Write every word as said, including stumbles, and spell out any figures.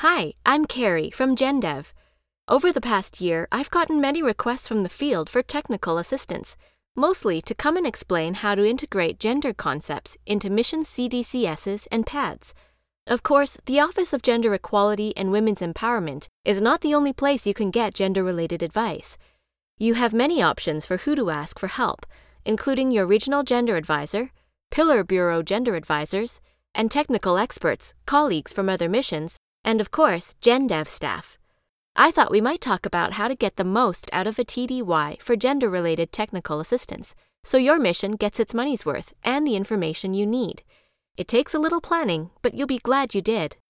Hi, I'm Carrie from GenDev. Over the past year, I've gotten many requests from the field for technical assistance, mostly to come and explain how to integrate gender concepts into mission C D C Ss and P A Ds. Of course, the Office of Gender Equality and Women's Empowerment is not the only place you can get gender-related advice. You have many options for who to ask for help, including your regional gender advisor, Pillar Bureau gender advisors, and technical experts, colleagues from other missions, and of course, GenDev staff. I thought we might talk about how to get the most out of a T D Y for gender-related technical assistance, so your mission gets its money's worth and the information you need. It takes a little planning, but you'll be glad you did.